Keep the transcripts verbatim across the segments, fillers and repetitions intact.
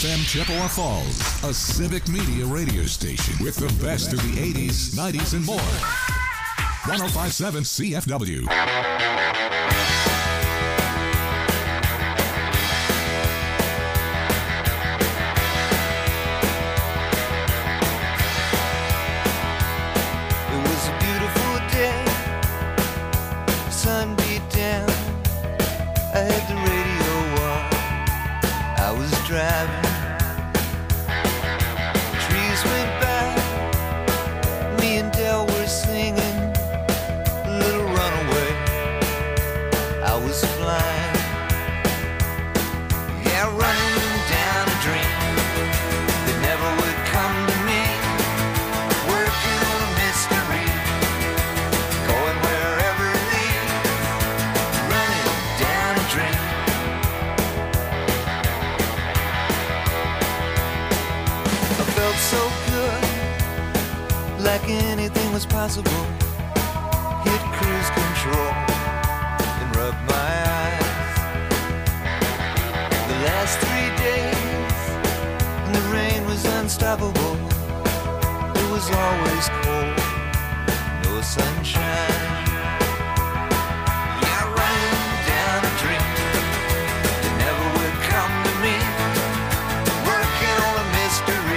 F M Chippewa Falls, a civic media radio station with the best of the eighties, nineties, and more. one oh five point seven C F W. Driving, trees went by, me and Del were singing a little runaway. I was flying, yeah, running down a dream that never would come to me, working on a mystery, going wherever it leads, running down a dream. So good, like anything was possible. Hit cruise control and rub my eyes. The last three days, and the rain was unstoppable. It was always cold, no sunshine. Yeah, running down a dream that never would come to me, working on a mystery.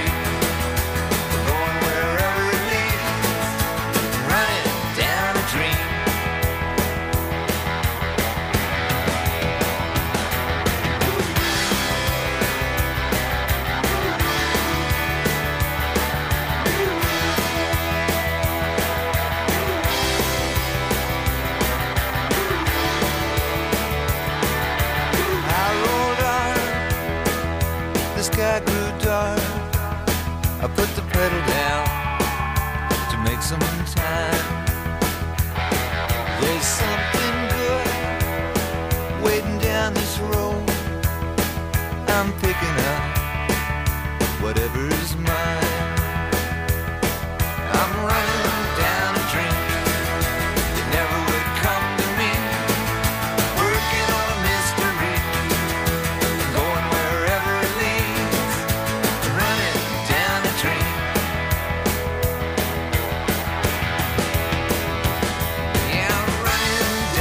Sky grew dark, I put the pedal down to make some time. There's something good waiting down this road. I'm picking up whatever's mine. I'm running down a dream that never would come to me, working on a mystery, going wherever it leads, running down a dream. Yeah, I'm running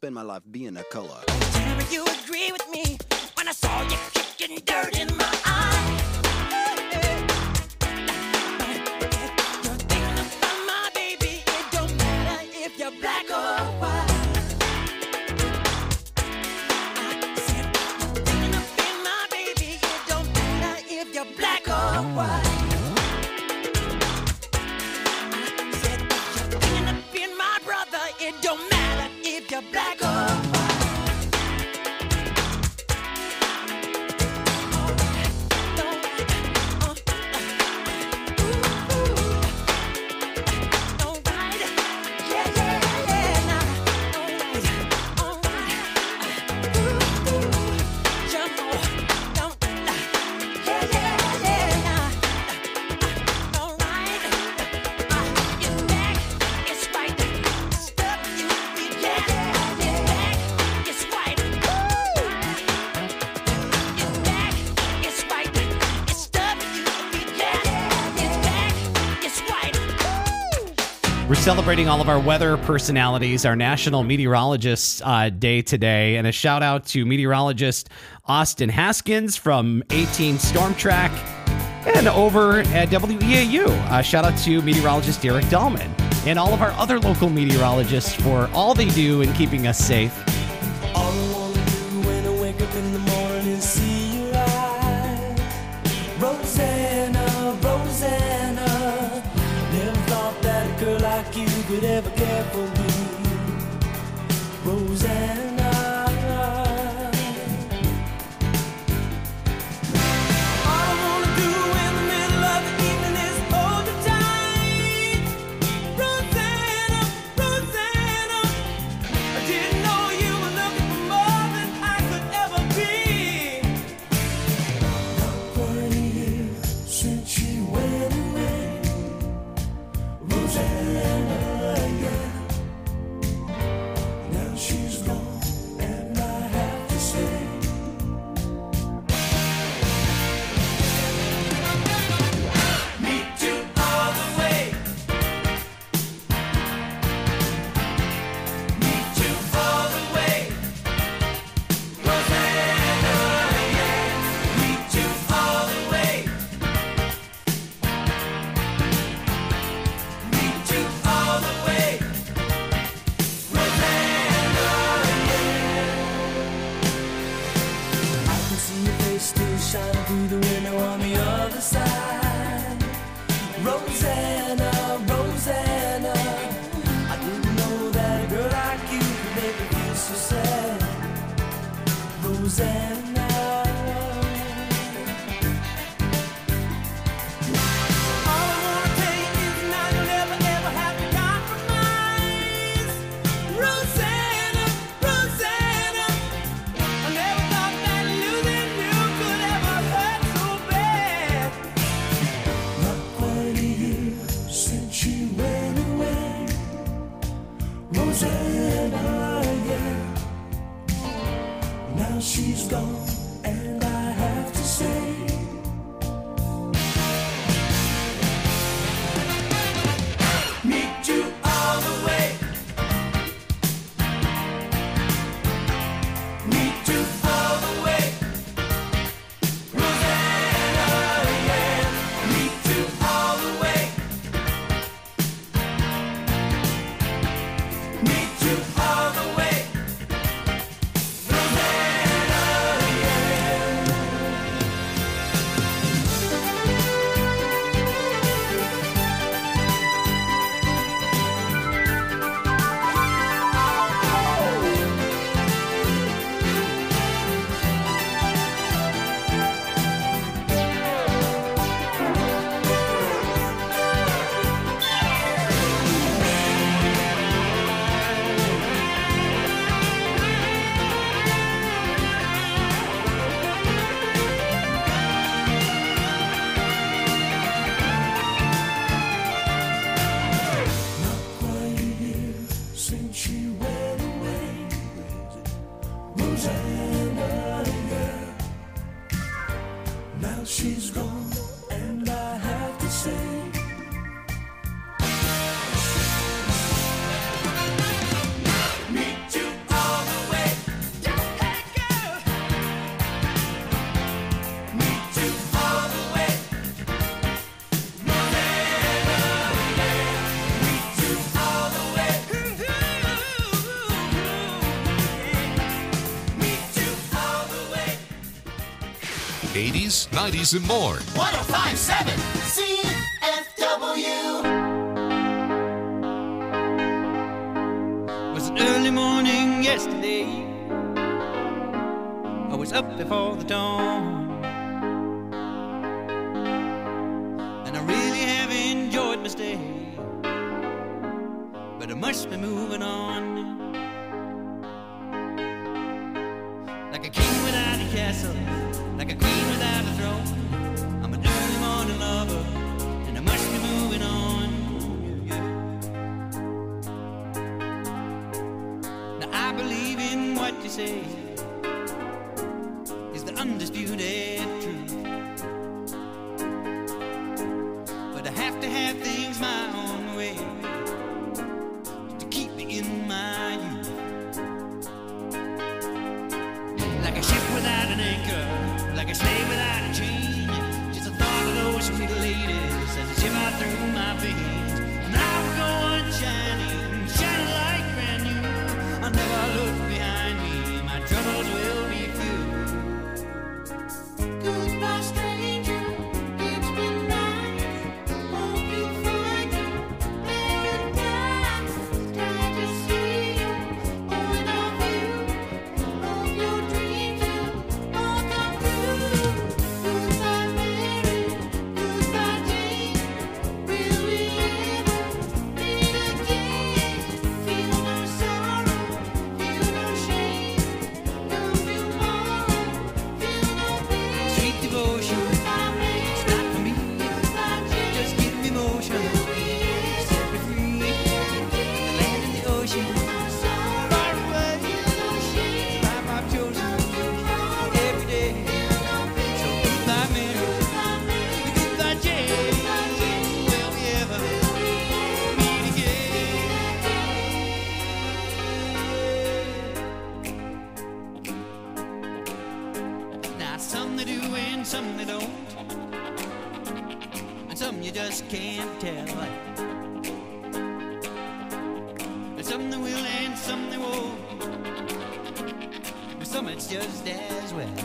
spend my life being a color. Tell me you agree with me when I saw you kicking dirt in my eye. You're thinking about my baby. It don't matter if you're black or white. I said you're thinking about my baby. It don't matter if you're black or white. I said you're thinking about my brother. It don't matter if you're black or white. We're celebrating all of our weather personalities, our National Meteorologists uh, Day today, and a shout out to meteorologist Austin Haskins from eighteen Storm Track and over at W E A U. Uh, shout out to meteorologist Derek Dahlman and all of our other local meteorologists for all they do in keeping us safe. All I wanna do when I wake up in the morning is see your eyes. Rosanna, Rosanna, never thought that a girl like you could ever care for me. Rosanna. All I wanna do in the middle of the evening is hold you tight. Rosanna, Rosanna, I didn't know you were looking for more than I could ever be. Not quite a year since she went away. Rosanna, yeah. Now she's gone, and I have to say, me too all the way. Me too all the way. Rosanna, yeah. Me too all the way. Me too all the way. Rosanna, yeah. I can see your face still shining through the window on the other side. Rosanna, Rosanna, I didn't know that a girl like you could make me feel so sad. Rosanna. All I wanna tell you is now you'll never ever have to compromise. Rosanna, Rosanna, I never thought that losing you could ever hurt so bad. Not quite a year since she went away. Rosanna, yeah. Now she's gone, and I have to say, me too all the way. Me too all the way. Rosanna, yeah. Me too all the way. Me too all the way. Rosanna, yeah. Not quite a year since she went away. Rosanna, yeah. Now she's gone, and I have to say, me too all eighties, nineties, and more. one oh five point seven C F W. It was an early morning yesterday. I was up before the dawn, and I really have enjoyed my stay, but I must be moving on. Like a king without a castle, like a queen without a throne, I'm an early morning lover, and I must be moving on. Now I believe in what you say is the undisputed truth, but I have to have things my own way to keep me in my youth. Like a ship without an anchor, like a slave without a chain, just the thought of those sweet ladies as they shiver through my veins. And I will go on shining, shining like brand new. I'll never look behind me, my troubles will be few. Goodbye, stranger. It's been nice. Hope you find your paradise. Glad to see you. Point of view. Hope your dreams will all come true. Goodbye, Mary. Goodbye, Jane. Will we ever meet again? Feel no sorrow. Feel no shame. Come tomorrow. Feel no pain. Sweet devotion, Goodbye, Mary. it's not for me. Goodbye, Jane. Just give me motion, set me free. The land and the ocean, far away. Life I've chosen every day. So goodbye, Mary. Goodbye, Jane. Will we ever meet again? Now some they do and some they don't, and some you just can't tell. And some they will and some they won't, but some it's just as well.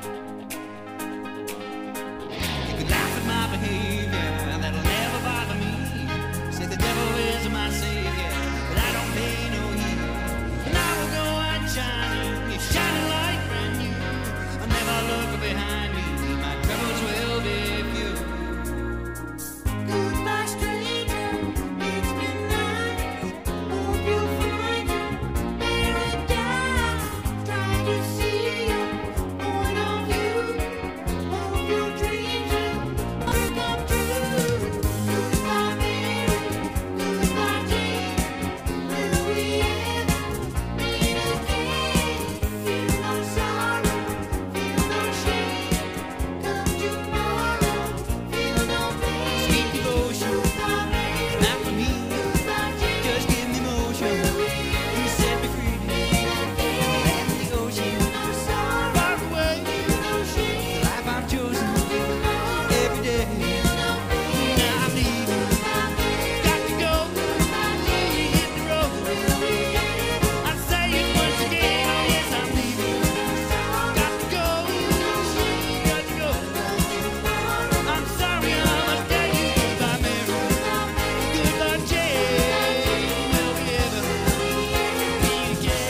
You can laugh at my behavior, that'll never bother me. Say the devil is my savior, but I don't pay no heed. And I will go on shining, it's shining like brand new. I'll never look behind me, my troubles will be few. Goodbye, stranger. It's been nice. Hope you find your paradise. Try to see your point of view. Hope your dreams will all come true. Goodbye, Mary. Goodbye, Jane. Will we ever meet again? Feel no sorrow. Feel no shame. Come tomorrow. Feel no pain. Sweet devotion, Goodbye, Mary. not for me. Goodbye, Jane. Just give me motion, you set me free. The land and the ocean, far away. The life I've chosen every day. Now I'm leaving, got to go. Hit the road. I say it once again, yes I'm leaving. Got to go, got to go. I'm sorry I must tell you goodbye, Mary. Goodbye, Jane. Will we ever meet again?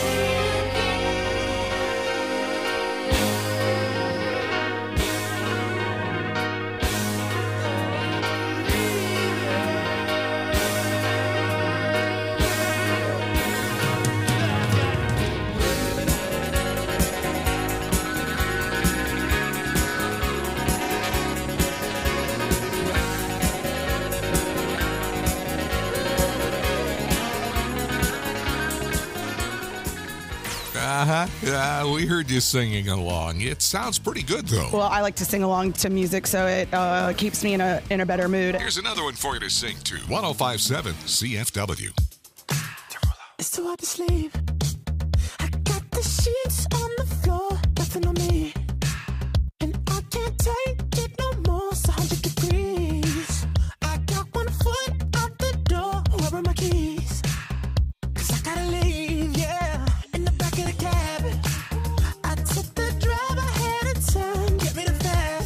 Uh-huh. Uh, we heard you singing along. It sounds pretty good, though. Well, I like to sing along to music, so it uh, keeps me in a in a better mood. Here's another one for you to sing to. one oh five point seven C F W. It's too hard to sleep. I got the sheets on the floor, nothing on me. And I can't take it no more, it's one hundred degrees. I got one foot out the door, where are my keys? 'Cause I gotta leave, yeah. In the back of the cab, I took the drive ahead of time, get me the fast.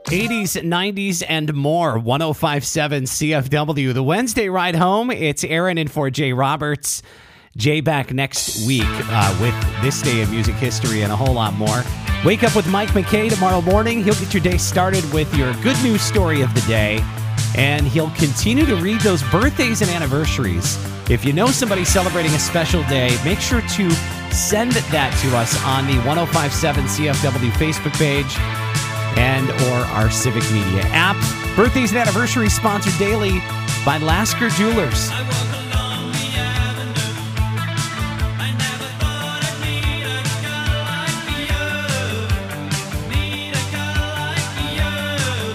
eighties, nineties, and more. one oh five point seven C F W. The Wednesday ride home. It's Aaron in for Jay Roberts. Jay back next week uh, with this day in music history and a whole lot more. Wake up with Mike McKay tomorrow morning. He'll get your day started with your good news story of the day. And he'll continue to read those birthdays and anniversaries. If you know somebody celebrating a special day, make sure to send that to us on the one oh five point seven C F W Facebook page and or our Civic Media app. Birthdays and anniversaries sponsored daily by Lasker Jewelers. I walk along the avenue. I never thought I'd meet a girl like you. Meet a girl like you.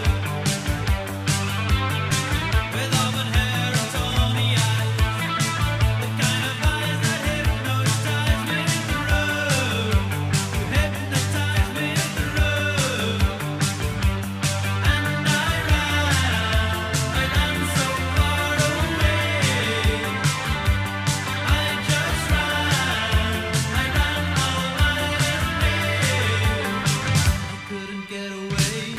With auburn hair and tawny eyes. The kind of eyes that hypnotize me in the road. You hypnotize me in the road. And I ran, I ran so far away. I just ran, I ran all night and day. I couldn't get away.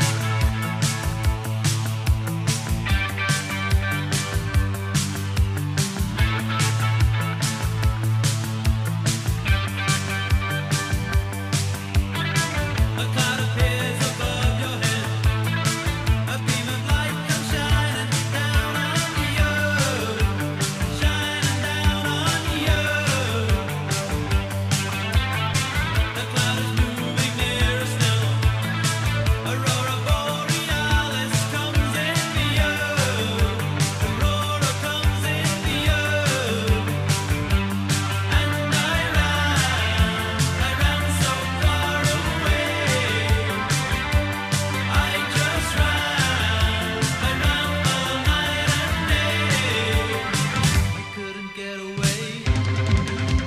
A cloud appears above your head. A beam of light comes shining down on you, shining down on you. The cloud is moving nearer still. Aurora borealis comes into you. Aurora comes into you. And I ran, I ran so far away. I just ran, I ran all night and day. I couldn't get away.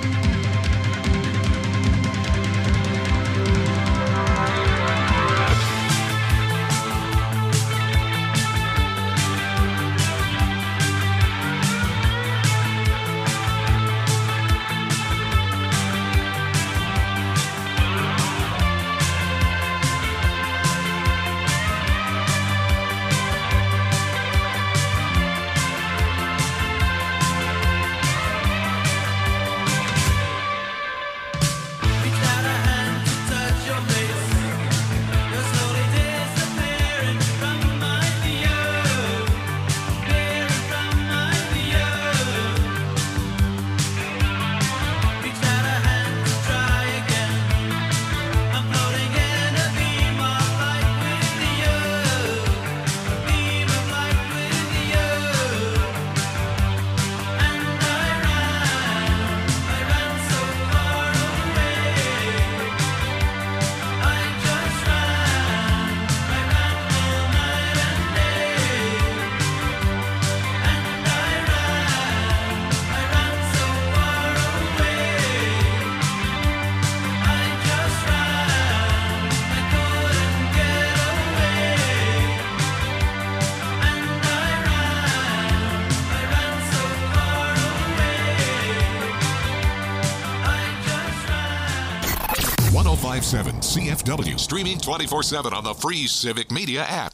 Reached out a hand to touch your face. You're slowly disappearing from my view, disappearing from my view. Reached out a hand to try again. I'm floating in a beam of light with you, a beam of light with you. And I ran, I ran so far away. I just ran, I ran all night and day. And I ran, I ran so far away. I just ran, I couldn't get away. And I ran, I ran so far away. I just ran. one oh five point seven C F W. Streaming twenty-four seven on the free Civic Media app.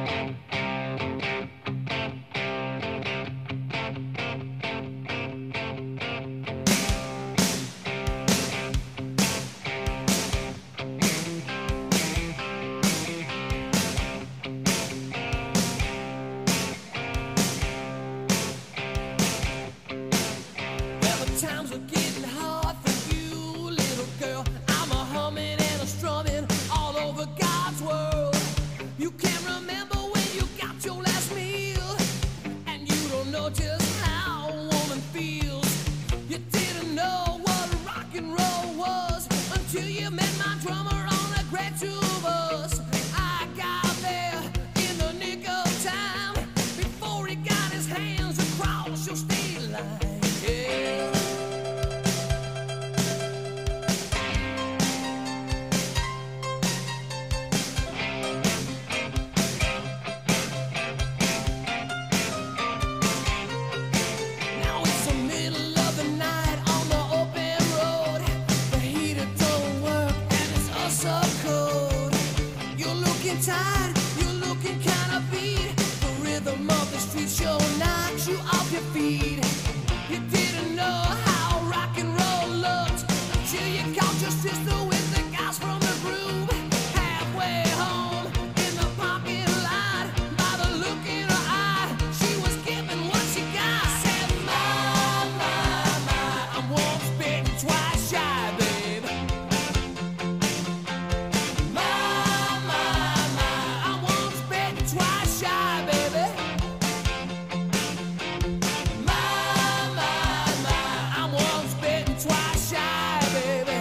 Well, the times are getting hard for you, little girl. I'm a humming and a strumming all over God's world. You can't remember night, you're looking kinda beat. The rhythm of the street show knocks you off your feet. You didn't know how rock and roll looked until you caught your sister with the guys from the groove. Halfway home in the parking lot, by the look in her eye, she was giving what she got. Said, my, my, my, I'm once bitten, twice shy, babe. My, my, my, I'm once bitten, twice shy, baby. My, my, my, I'm once bitten, twice shy, baby.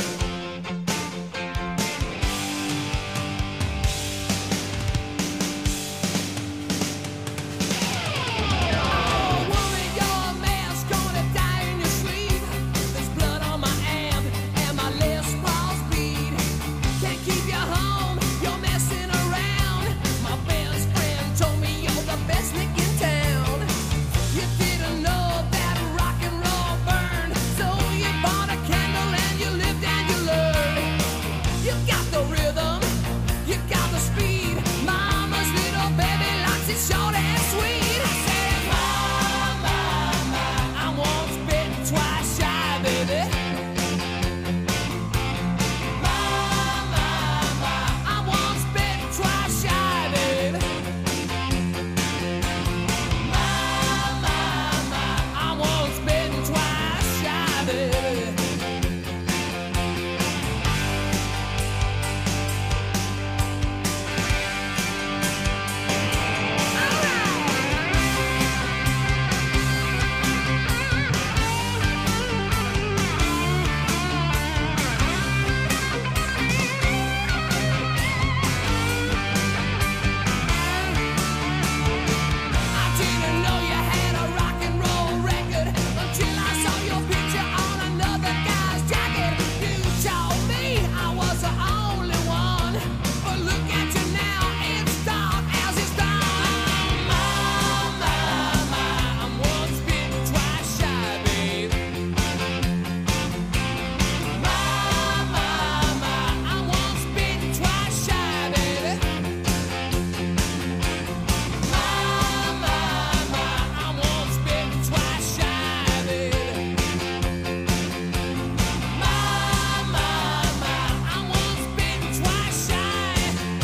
Oh, woman, you're a mess, gonna die in your sleep. There's blood on my amp and my Les Pauls bleed. Can't keep you home, you're messing around. My best friend told me you're the best lick in town. You didn't know that rock and roll burned, so you bought a candle and you lived and you learned. You got the rhythm, you got the speed. Mama's little baby likes it short and sweet. I said, my, my, my, I'm once bitten, twice shy, baby. My, my, my, I'm once bitten, twice shy, baby. My, my, my, I'm once bitten, twice shy, baby. I didn't know you had a rock and roll record until I saw your picture on another guy's jacket. You told me I was the only one, but look at you now, it's dark as it's dawn. My, my, my, I'm once bitten, twice shy, babe. My, my, my, I'm once bitten, twice shy, baby. My, my, my, I'm once bitten, twice shy, baby. My, my, my, I'm once bitten, twice shy.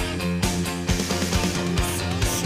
So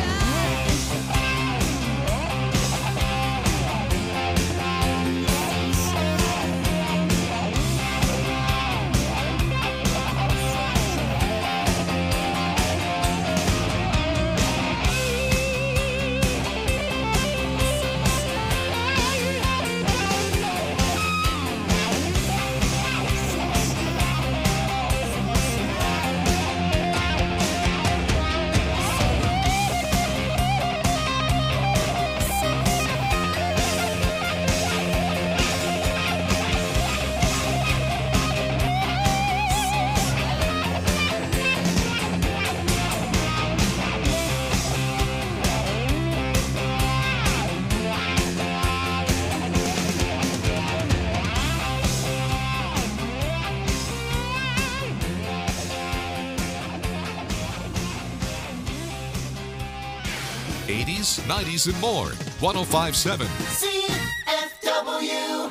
eighties, nineties, and more. one oh five point seven. C F W.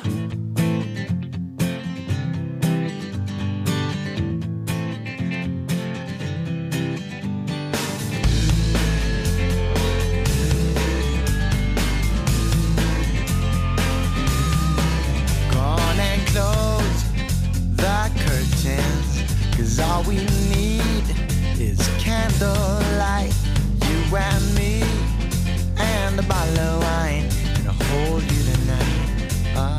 Gone and close the curtains, 'cause all we need is candlelight. You and me, and a bottle of wine, and I'll hold you tonight. Ah.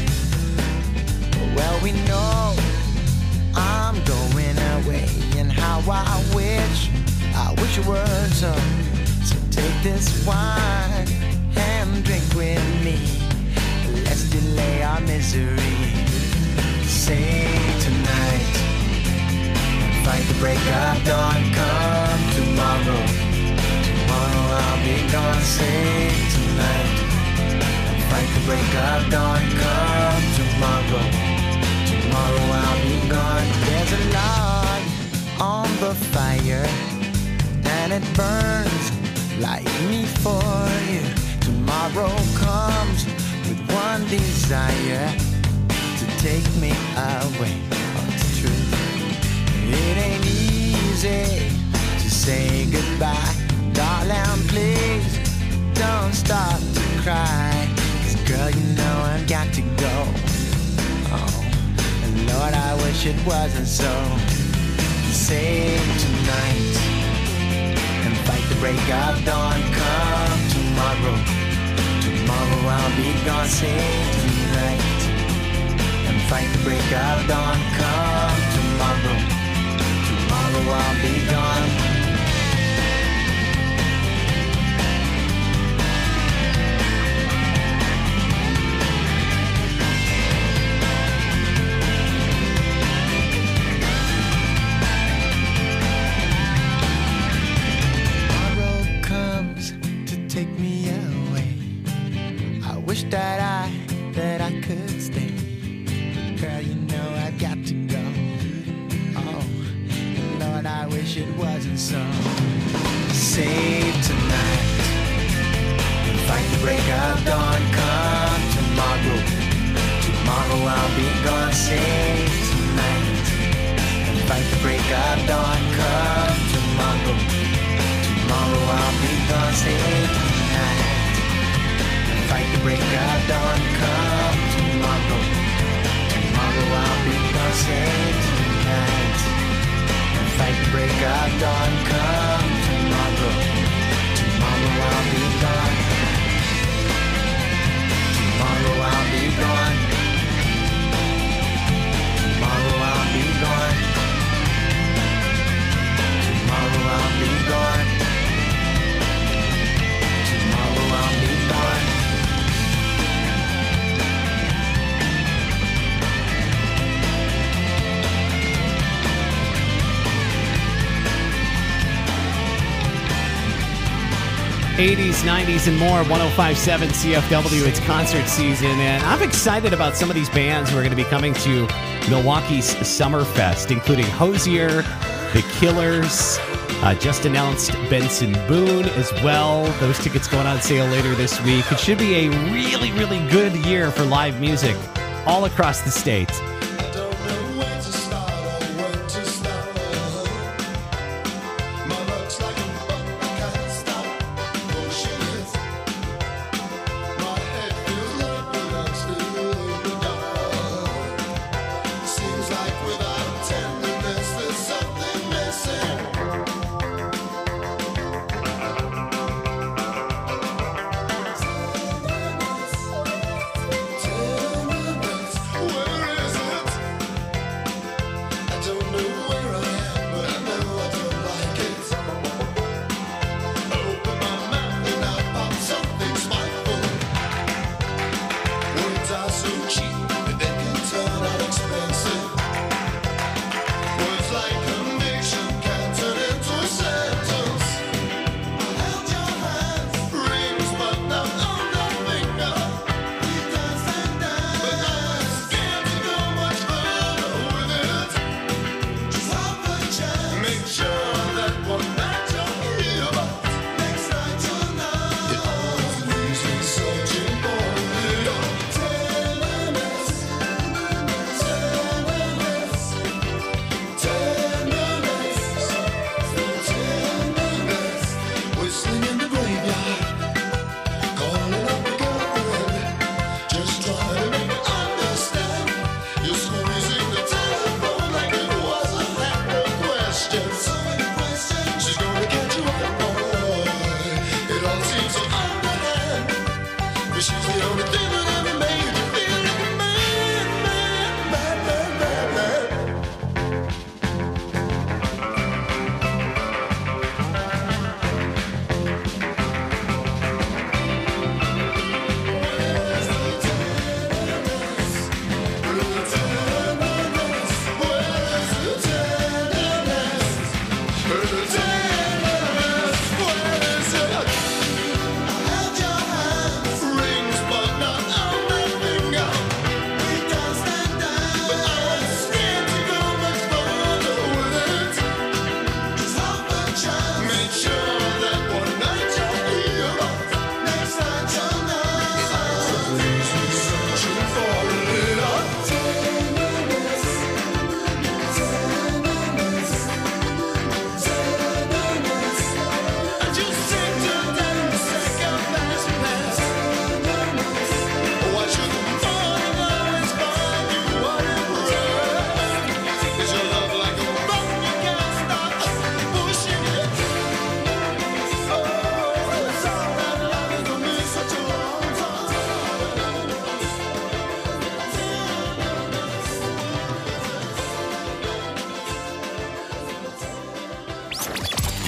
Well, we know I'm going away, and how I wish, I wish it were so. So take this wine and drink with me. Let's delay our misery. Say tonight, fight the break of dawn. Come tomorrow. Tomorrow I'll be gone. Say tonight, fight the break of dawn. Come tomorrow. Tomorrow I'll be gone. There's a log on the fire, it burns like me for you. Tomorrow comes with one desire to take me away. Oh, it's true. It ain't easy to say goodbye. Darling, please don't stop to cry. 'Cause girl, you know I've got to go. Oh, and Lord, I wish it wasn't so. Save tonight and fight the break of dawn. Come tomorrow, tomorrow I'll be gone. Save tonight and fight the break of dawn. Come tomorrow, tomorrow I'll be gone. That I, that I could stay. Girl, you know I've got to go. Oh, Lord, I wish it wasn't so. Save tonight and fight the break of dawn. Come tomorrow, tomorrow I'll be gone. Save tonight and fight the break of dawn. Come tomorrow, tomorrow I'll be gone. Save tonight. Fight the break of dawn, come tomorrow. Tomorrow I'll be gone, save tonight. And fight the break of dawn, come tomorrow. Tomorrow I'll be gone. Tomorrow I'll be gone. Tomorrow I'll be gone. Tomorrow I'll be gone. Tomorrow I'll be gone. eighties, nineties, and more. one oh five point seven C F W. It's concert season, and I'm excited about some of these bands who are going to be coming to Milwaukee's Summerfest, including Hozier, The Killers, uh, just announced Benson Boone as well. Those tickets going on sale later this week. It should be a really, really good year for live music all across the state. Where is it?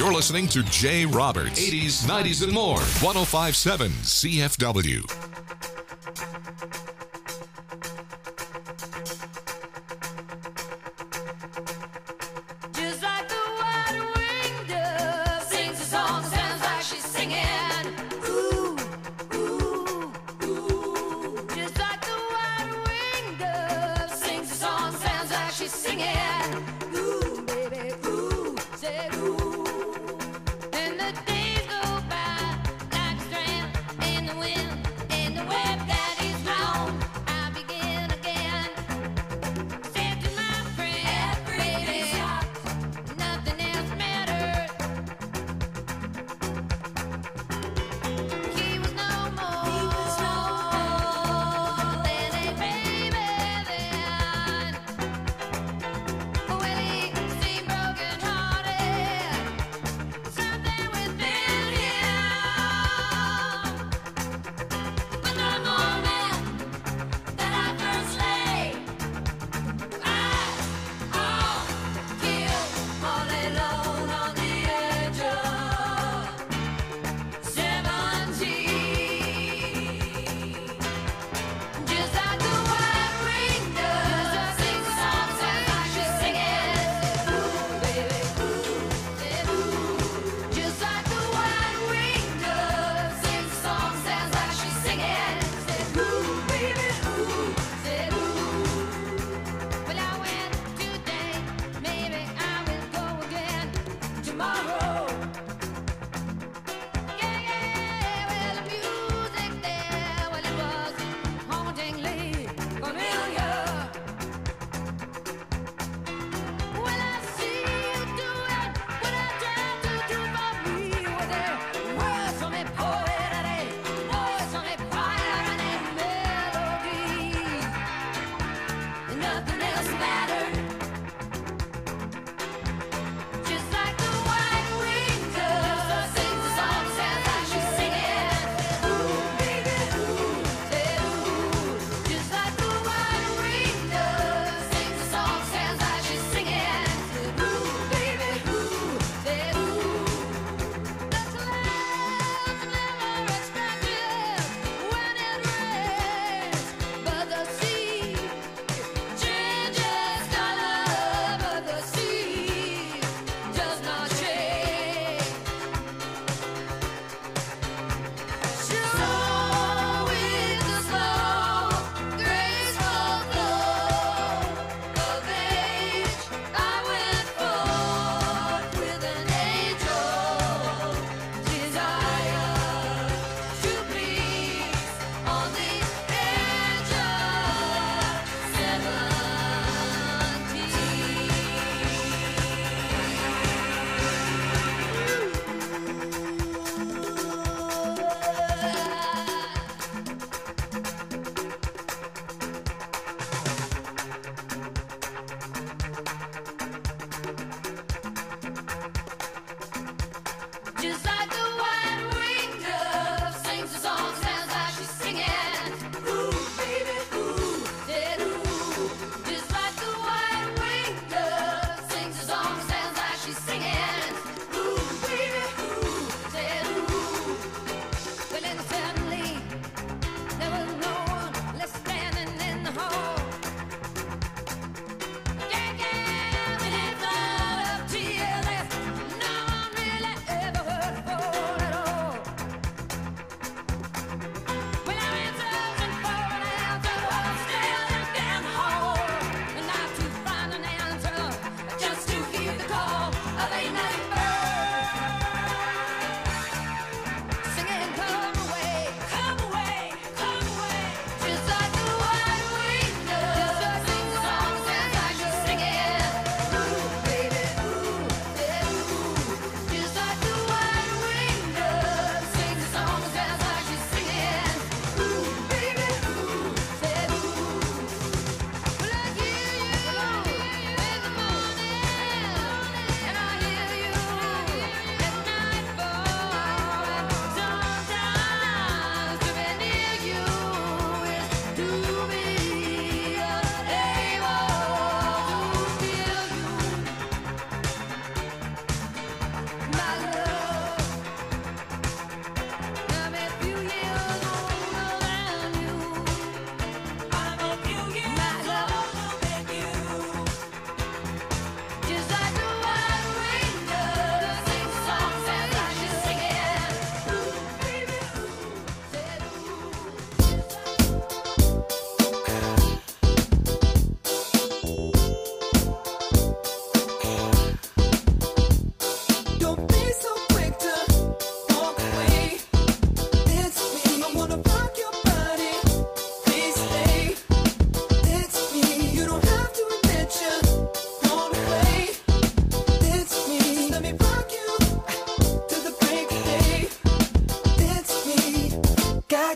You're listening to Jay Roberts, eighties, nineties, and more. one oh five point seven C F W. Just like the white-winged dove sings a song, sounds like she's singing. Ooh, ooh, ooh. Just like the white-winged dove sings a song, sounds like she's singing. Ooh, baby, ooh, say ooh. And the days go by like a strand in the wind, and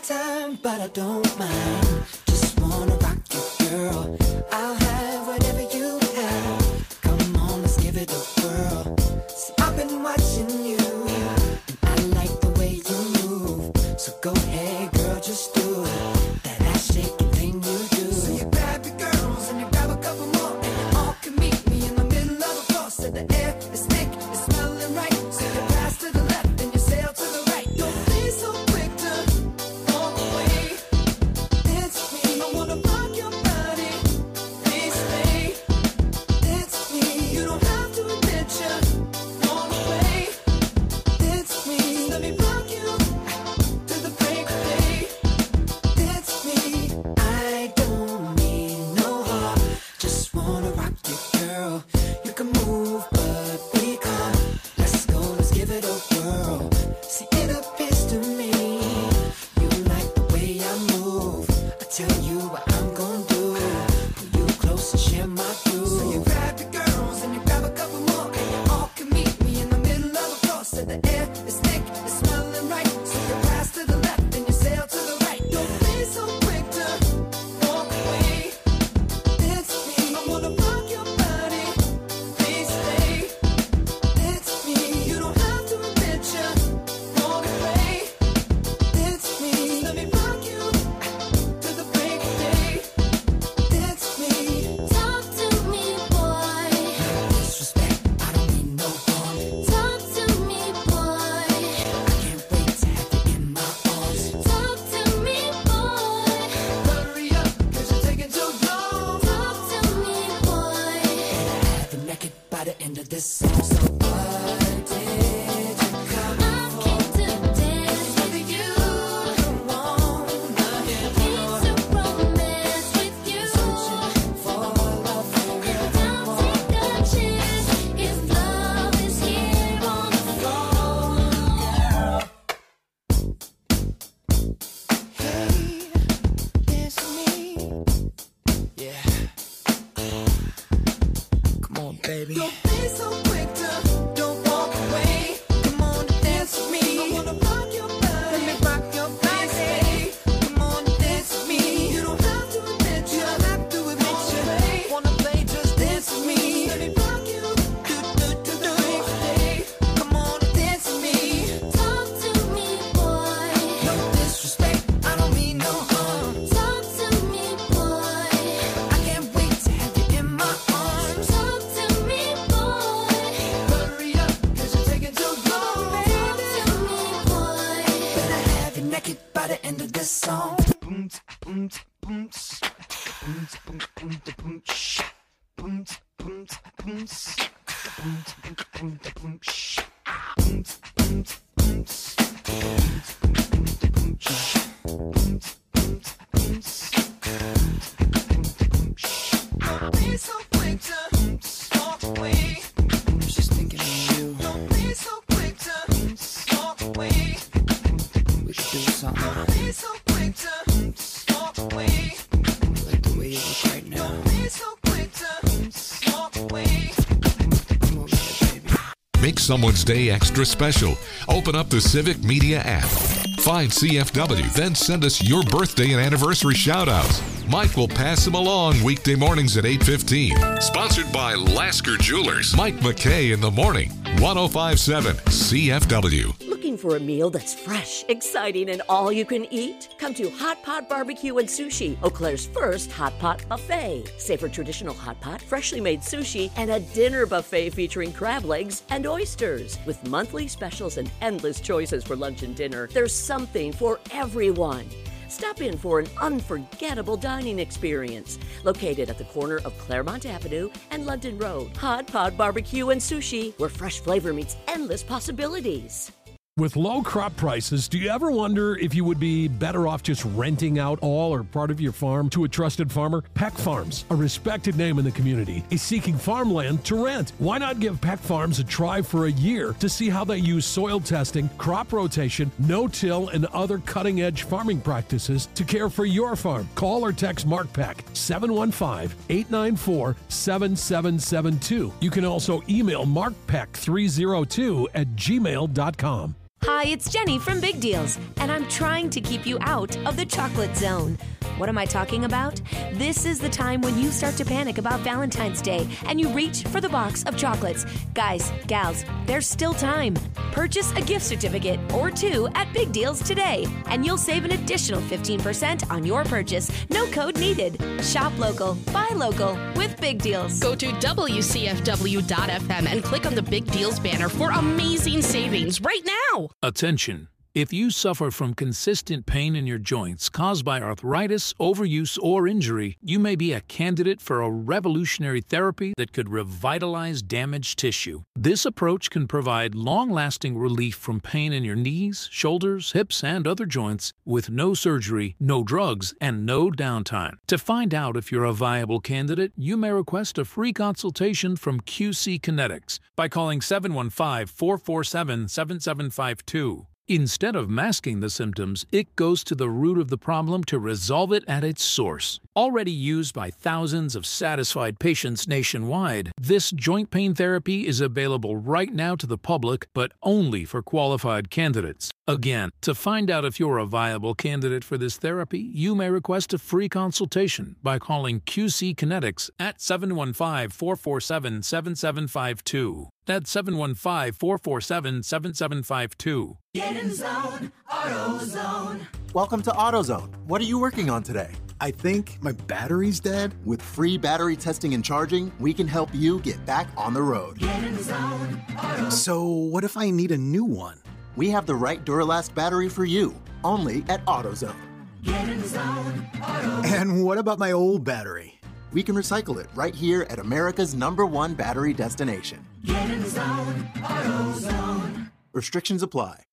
time, but I don't mind. Just wanna rock you, girl. I'll have whatever you have. Come on, let's give it a whirl. See, I've been watching you, and I like the way you move. So go ahead, girl, just do it. That ass shaking thing you do. So you grab your girls and you grab a couple more, and you all can meet me in the middle of the floor. So the air is thick, it's smelling right. So you pass to the left and you sail to the right. Don't be so quick to walk away. Dance with me, I wanna rock your body. Please stay. Dance with me, you don't have to admit you walk away. Dance with me, let me rock you to the break of day. Dance with me, I don't mean no harm. Just wanna rock you, girl. You can move, but be calm. Let's go, let's give it a whirl. See, it appears to me you like the way I move. I tell you what I'm gonna do. Pull you close and share my groove. So you grab your girls and you grab a couple more, and you all can meet me in the middle of the floor. So the air is thick, it's smelling right. So you pass to the left and you sail to the right. Don't be so quick to walk away. Dance with me, I wanna rock your body. Please stay. Dance with me, you don't have to admit you walk away. Dance with me, let me rock you to the break of day. Dance with me. Talk to me, boy. Disrespect, I don't mean no harm. Talk to me, boy. I can't wait to have you in my arms. Talk to me, boy. Hurry up, cause you're taking too long. Talk to me, boy. Have you naked by the end of this song. So what did you come I came to dance with you. wanna hear? Came to romance with you. For love, for real, Don't take a chance if love is here on the floor. Hey, dance with me. Yeah. Come on, baby. Don't be so quick to don't walk away. Come on, dance with me. I wanna rock your body. Let me rock your body. Come on, dance with me. You don't have to admit you. don't have to admit you. Wanna play, just dance with me. Let me rock you. Do, do, do, do. Hey, come on, dance with me. Talk to me, boy. No disrespect, I don't mean no harm. Talk to me, boy. I can't wait to have you in my arms. Talk to me, boy. Hurry up, cause you're taking too long, Talk baby. to me, boy. Better have you naked by the end of this song. Boom, boom, boom, boom, boom, boom, boom, sh. Boom, boom, boom, s. Boom, boom, boom, boom, sh. Boom, boom, boom, s. Boom, boom, boom, sh. Boom, boom, boom, s. Boom, boom, sh. Don't be so quick to walk away. I'm just thinking of you. Don't be so quick to walk away. We could do something. Don't be so quick to walk away. Like the way you look right now. Don't be so quick to walk away. Come over here, baby. Make someone's day extra special. Open up the Civic Media app. Find C F W, then send us your birthday and anniversary shout-outs. Mike will pass them along weekday mornings at eight fifteen. Sponsored by Lasker Jewelers. Mike McKay in the morning. one oh five point seven C F W. Looking for a meal that's fresh, exciting, and all you can eat? Come to Hot Pot Barbecue and Sushi, Eau Claire's first hot pot buffet. Savor traditional hot pot, freshly made sushi, and a dinner buffet featuring crab legs and oysters. With monthly specials and endless choices for lunch and dinner, there's something for everyone. Stop in for an unforgettable dining experience. Located at the corner of Claremont Avenue and London Road. Hot Pot Barbecue and Sushi, where fresh flavor meets endless possibilities. With low crop prices, do you ever wonder if you would be better off just renting out all or part of your farm to a trusted farmer? Peck Farms, a respected name in the community, is seeking farmland to rent. Why not give Peck Farms a try for a year to see how they use soil testing, crop rotation, no-till, and other cutting-edge farming practices to care for your farm? Call or text Mark Peck, seven one five, eight nine four, seven seven seven two. You can also email mark peck three oh two at gmail dot com. Hi, it's Jenny from Big Deals, and I'm trying to keep you out of the chocolate zone. What am I talking about? This is the time when you start to panic about Valentine's Day and you reach for the box of chocolates. Guys, gals, there's still time. Purchase a gift certificate or two at Big Deals today, and you'll save an additional fifteen percent on your purchase. No code needed. Shop local, buy local with Big Deals. Go to W C F W dot F M and click on the Big Deals banner for amazing savings right now. Attention. If you suffer from consistent pain in your joints caused by arthritis, overuse, or injury, you may be a candidate for a revolutionary therapy that could revitalize damaged tissue. This approach can provide long-lasting relief from pain in your knees, shoulders, hips, and other joints with no surgery, no drugs, and no downtime. To find out if you're a viable candidate, you may request a free consultation from Q C Kinetics by calling seven one five, four four seven, seven seven five two. Instead of masking the symptoms, it goes to the root of the problem to resolve it at its source. Already used by thousands of satisfied patients nationwide, this joint pain therapy is available right now to the public, but only for qualified candidates. Again, to find out if you're a viable candidate for this therapy, you may request a free consultation by calling Q C Kinetics at seven one five, four four seven, seven seven five two. That's seven one five, four four seven, seven seven five two. Get in zone, AutoZone. Welcome to AutoZone. What are you working on today? I think my battery's dead. With free battery testing and charging, we can help you get back on the road. Get in zone, AutoZone. So what if I need a new one? We have the right Duralast battery for you, only at AutoZone. Get in zone, AutoZone. And what about my old battery? We can recycle it right here at America's number one battery destination. Get in zone, AutoZone. Restrictions apply.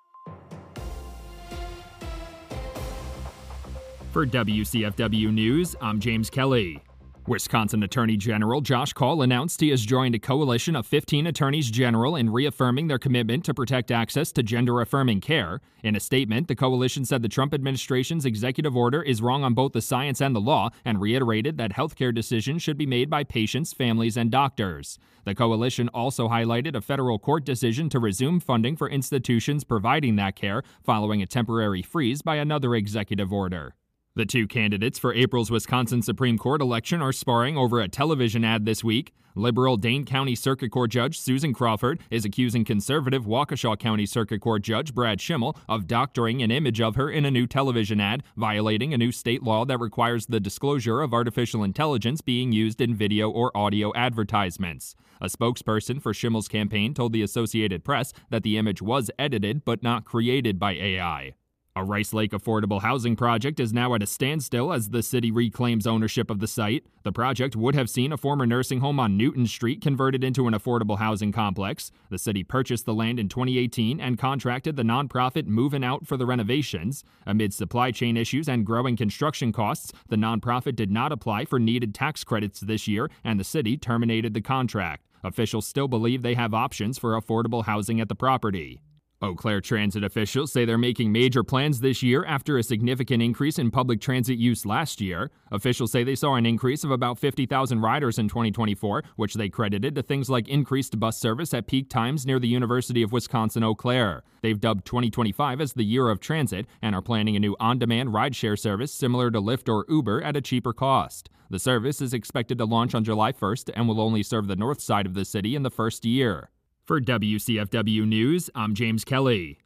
For W C F W News, I'm James Kelly. Wisconsin Attorney General Josh Kaul announced he has joined a coalition of fifteen attorneys general in reaffirming their commitment to protect access to gender-affirming care. In a statement, the coalition said the Trump administration's executive order is wrong on both the science and the law, and reiterated that healthcare decisions should be made by patients, families, and doctors. The coalition also highlighted a federal court decision to resume funding for institutions providing that care following a temporary freeze by another executive order. The two candidates for April's Wisconsin Supreme Court election are sparring over a television ad this week. Liberal Dane County Circuit Court Judge Susan Crawford is accusing conservative Waukesha County Circuit Court Judge Brad Schimmel of doctoring an image of her in a new television ad, violating a new state law that requires the disclosure of artificial intelligence being used in video or audio advertisements. A spokesperson for Schimmel's campaign told the Associated Press that the image was edited but not created by A I. A Rice Lake affordable housing project is now at a standstill as the city reclaims ownership of the site. The project would have seen a former nursing home on Newton Street converted into an affordable housing complex. The city purchased the land in twenty eighteen and contracted the nonprofit Movin' Out for the renovations. Amid supply chain issues and growing construction costs, the nonprofit did not apply for needed tax credits this year, and the city terminated the contract. Officials still believe they have options for affordable housing at the property. Eau Claire Transit officials say they're making major plans this year after a significant increase in public transit use last year. Officials say they saw an increase of about fifty thousand riders in twenty twenty-four, which they credited to things like increased bus service at peak times near the University of Wisconsin-Eau Claire. They've dubbed twenty twenty-five as the year of transit and are planning a new on-demand rideshare service similar to Lyft or Uber at a cheaper cost. The service is expected to launch on July first and will only serve the north side of the city in the first year. For W C F W News, I'm James Kelly.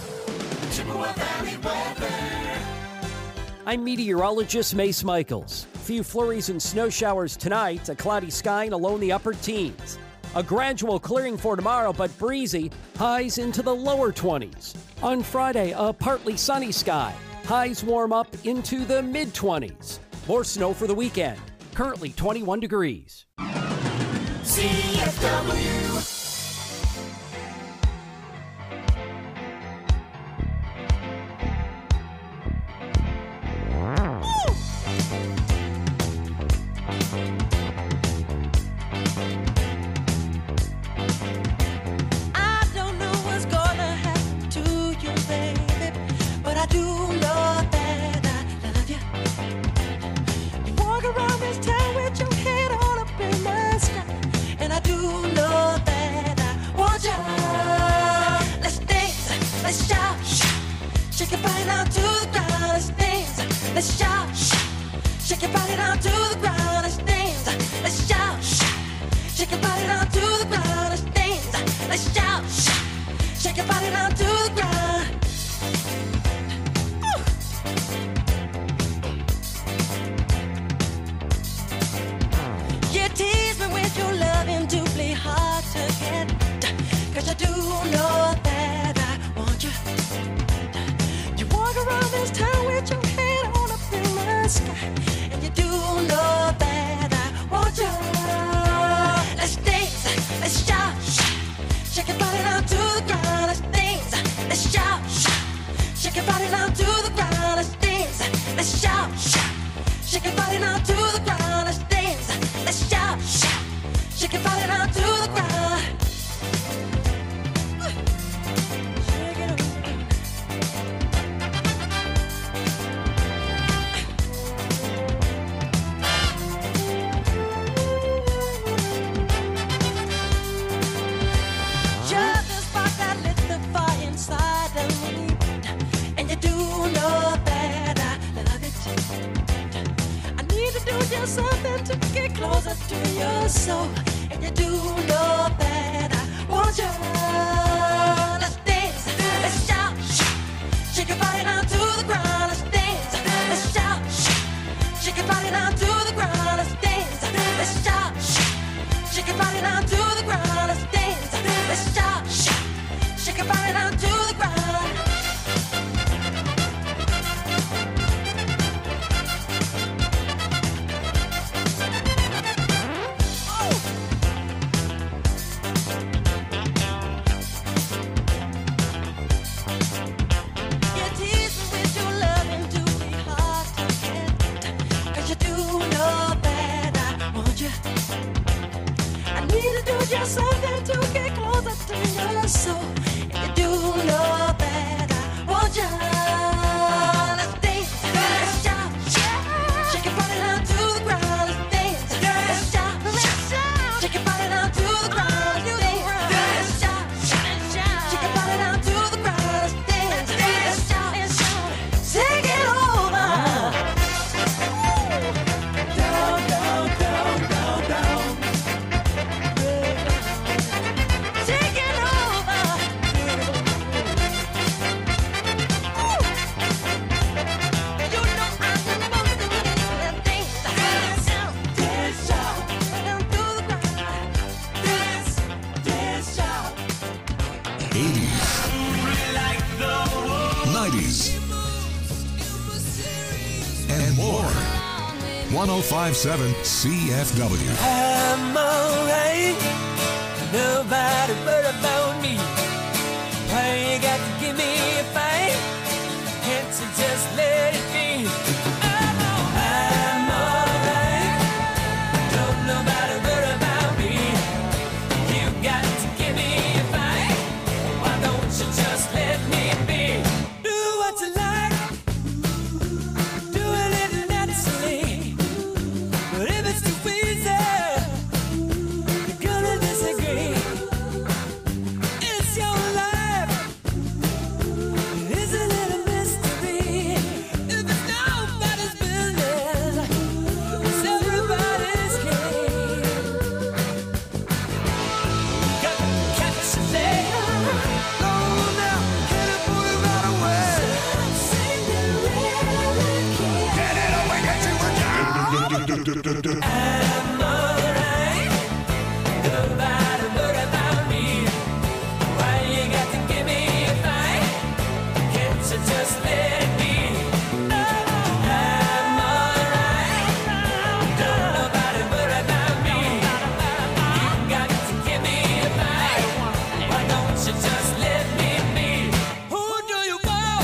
I'm meteorologist Mace Michaels. Few flurries and snow showers tonight, a cloudy sky and along the upper teens. A gradual clearing for tomorrow, but breezy, highs into the lower twenties. On Friday, a partly sunny sky. Highs warm up into the mid-twenties. More snow for the weekend. Currently twenty-one degrees. C F W. Around this town with your head all up in the sky, and I do know that Shake your body down to the ground. Let's dance. Let's shout. Shake your body down to the ground. Let's dance. Let's shout. Shake your body down to the ground. Let's dance. Let's shout. Shake your body down to the ground. You tease me with your loving, doubly hard to get. Cause I do know that I want you. You walk around this town with your head on up in the sky. And you do know that I want you. Let's dance, let's shout. Shake your body down to the ground. Let's dance, let's shout. Shake your body down to the ground. Let's dance, let's shout. Shake your body down to the ground. Let's dance, let's shout. Shake your body down to the ground. Just the spark that lit the fire inside of me. And you do know that I love it. I need to do just something to get closer to your soul. And you do know that I want you. Let's dance, let's shout. Shake your body down to the ground. Let's dance, let's shout. Shake your body down to the ground. Let's dance, let's shout. Shake your body down to the ground. Let's dance, let's shout. Shake your body down to the ground. You tease me with your loving, doubly hard to get. Cause you do know that I want you. I need to do just something to get closer to your soul. And you do know that I want you. Let's dance, let's shout. Shake your body down to the ground. Let's dance, let's shout. Shake your body down to the ground. Let's dance, let's shout. Shake your body down to the ground. Let's dance, let's shout. Take it over. Down, down, down, down, down. Take it over. You know I'm supposed to be the dance, dance, dance, shout. Down to the ground. Dance, dance, shout. eighties, nineties, and more. one oh five point seven C F W. I'm alright. Nobody but about me. Why you got to give me a fight? Can't you just let it be? I'm alright. I'm alright. Don't nobody worry about me. You got to give me a fight. Why don't you just let me be? Do what you like. Do it naturally. But if it's too easy, you're gonna disagree. It's your life. Isn't it a mystery? If it's nobody's business, it's everybody's game. Got to catch a day. Go now, get it, put it right away. Get it away, get you a job. I'm alright. Nobody worry about me. Why you got to give me a fight? Can't you just let it be? I'm alright. Don't nobody worry about me. You got to give me a fight. Why don't you just let me be? Who do you want?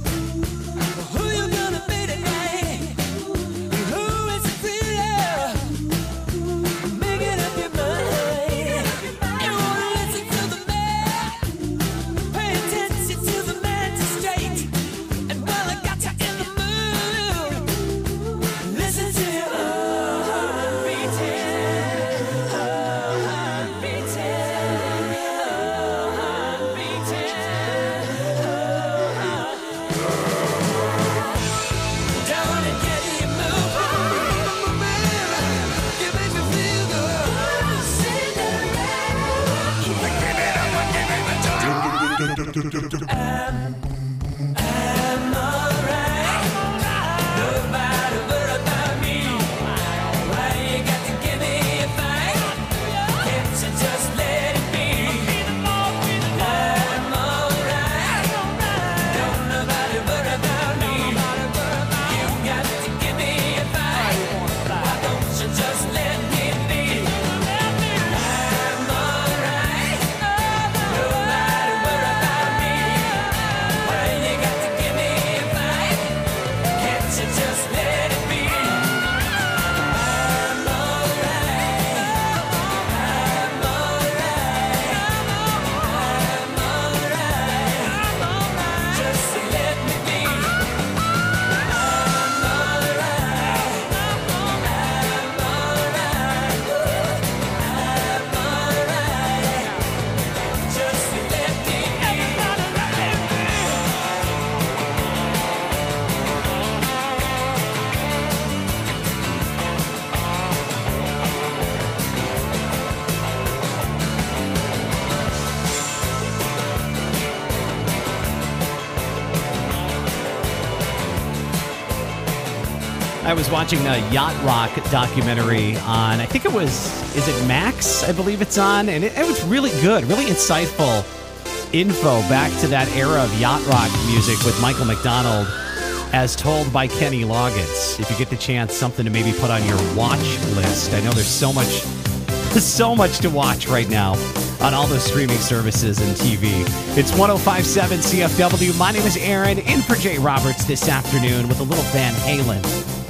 Who you gonna be tonight? Who is it really? I was watching a Yacht Rock documentary on, I think it was, is it Max? I believe it's on. And it, it was really good, really insightful info back to that era of Yacht Rock music with Michael McDonald as told by Kenny Loggins. If you get the chance, something to maybe put on your watch list. I know there's so much, so much to watch right now on all those streaming services and T V. It's one oh five point seven C F W. My name is Aaron, in for Jay Roberts this afternoon with a little Van Halen.